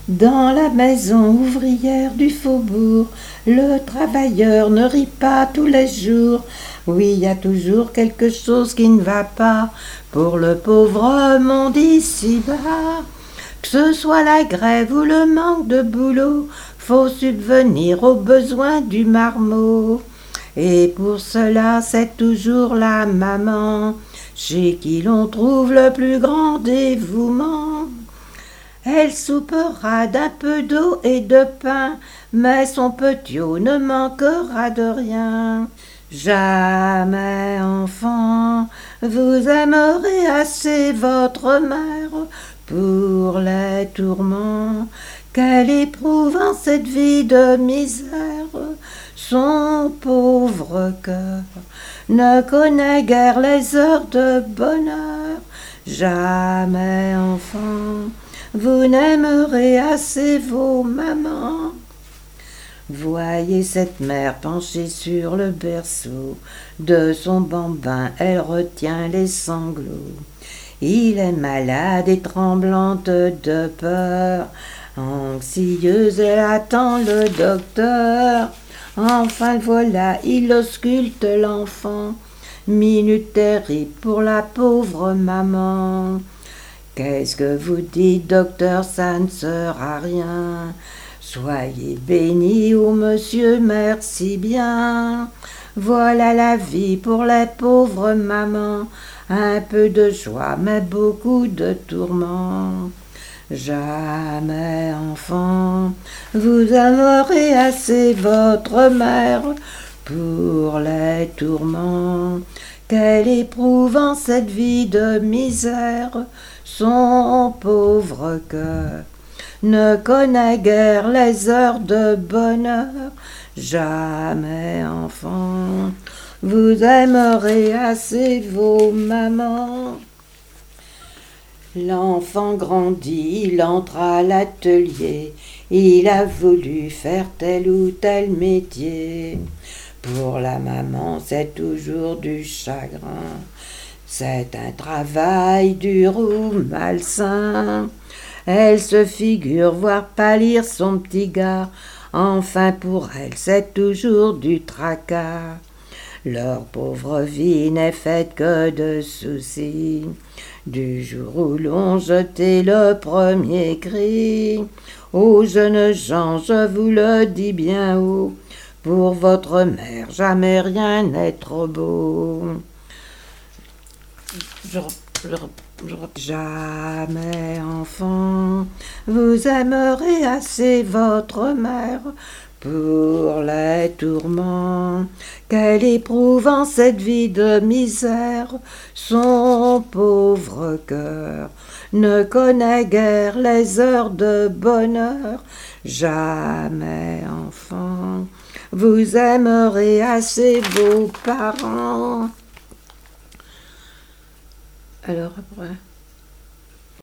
Dans la maison ouvrière du faubourg, le travailleur ne rit pas tous les jours. Oui, il y a toujours quelque chose qui ne va pas pour le pauvre monde ici-bas. Que ce soit la grève ou le manque de boulot, faut subvenir aux besoins du marmot. Et pour cela, c'est toujours la maman chez qui l'on trouve le plus grand dévouement. Elle soupera d'un peu d'eau et de pain, mais son petit eau ne manquera de rien. Jamais, enfant, vous aimerez assez votre mère pour les tourments qu'elle éprouve en cette vie de misère. Son pauvre cœur ne connaît guère les heures de bonheur. Jamais, enfant, vous n'aimerez assez vos mamans. Voyez cette mère penchée sur le berceau, de son bambin elle retient les sanglots. Il est malade et tremblante de peur, anxieuse elle attend le docteur. Enfin voilà, il ausculte l'enfant, minute terrible pour la pauvre maman. Qu'est-ce que vous dites, docteur, ça ne sera rien. Soyez béni, ô monsieur, merci bien. Voilà la vie pour les pauvres mamans, un peu de joie, mais beaucoup de tourments. Jamais, enfant, vous aimerez assez votre mère pour les tourments qu'elle éprouve en cette vie de misère. Son pauvre cœur ne connaît guère les heures de bonheur. Jamais, enfant, vous aimerez assez vos mamans. L'enfant grandit, il entre à l'atelier, il a voulu faire tel ou tel métier. Pour la maman, c'est toujours du chagrin, c'est un travail dur ou malsain. Elle se figure voir pâlir son petit gars, enfin pour elle, c'est toujours du tracas. Leur pauvre vie n'est faite que de soucis, du jour où l'on jetait le premier cri. Ô jeunes gens, je vous le dis bien haut, pour votre mère, jamais rien n'est trop beau. Jamais, enfant, vous aimerez assez votre mère pour les tourments qu'elle éprouve en cette vie de misère. Son pauvre cœur ne connaît guère les heures de bonheur. Jamais, enfant, vous aimerez assez vos parents. Alors après...